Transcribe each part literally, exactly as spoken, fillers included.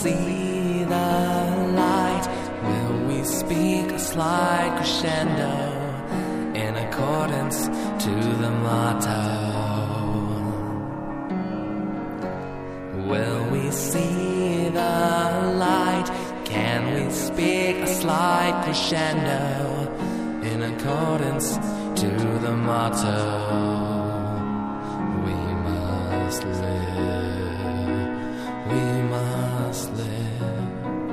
see the light? Will we speak a slight crescendo in accordance to the motto? Will we see the light? Can we speak a slight crescendo in accordance to the motto? We must live, we must live.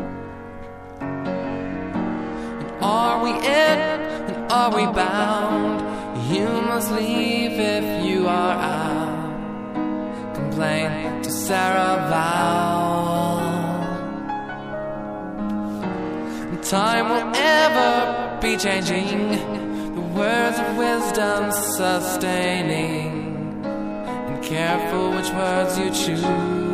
And are we in, and are we bound? You must leave if you are out. Complain to Sarah Vowell. Time will ever be changing, the words of wisdom sustaining, and careful which words you choose.